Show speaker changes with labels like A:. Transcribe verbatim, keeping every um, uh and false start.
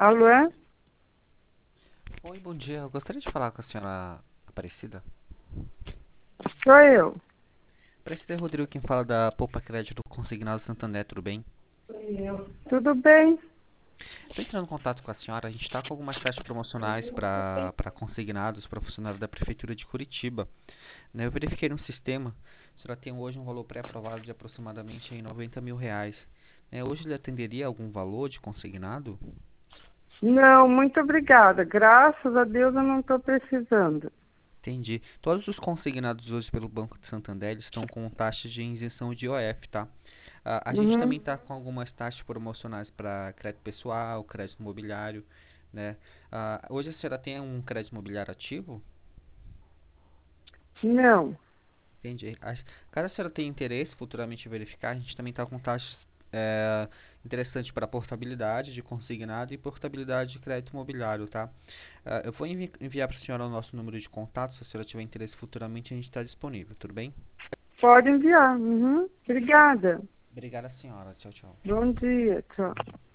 A: Alô?
B: Oi, bom dia. Eu gostaria de falar com a senhora Aparecida.
A: Sou eu.
B: Aparecida é Rodrigo quem fala da Poupa Crédito Consignado Santander, tudo bem?
A: Tudo bem?
B: Estou entrando em contato com a senhora. A gente está com algumas taxas promocionais para para consignados para funcionários da Prefeitura de Curitiba. Né, eu verifiquei no sistema. A senhora tem hoje um valor pré-aprovado de aproximadamente aí noventa mil reais. Né, hoje ele atenderia algum valor de consignado?
A: Não, muito obrigada. Graças a Deus eu não estou precisando.
B: Entendi. Todos os consignados hoje pelo Banco de Santander eles estão com taxas de isenção de I O F, tá? A, a gente também
A: Uhum.
B: está com algumas taxas promocionais para crédito pessoal, crédito imobiliário, né? Ah, hoje a senhora tem um crédito imobiliário ativo?
A: Não.
B: Entendi. As- Caso a senhora tenha interesse futuramente em verificar, a gente também está com taxas é, interessantes para portabilidade de consignado e portabilidade de crédito imobiliário, tá? Ah, eu vou envi- enviar para a senhora o nosso número de contato, se a senhora tiver interesse futuramente, a gente está disponível, tudo bem?
A: Pode enviar. Uhum. Obrigada.
B: Obrigada, senhora. Tchau, tchau.
A: Bom dia. Tchau.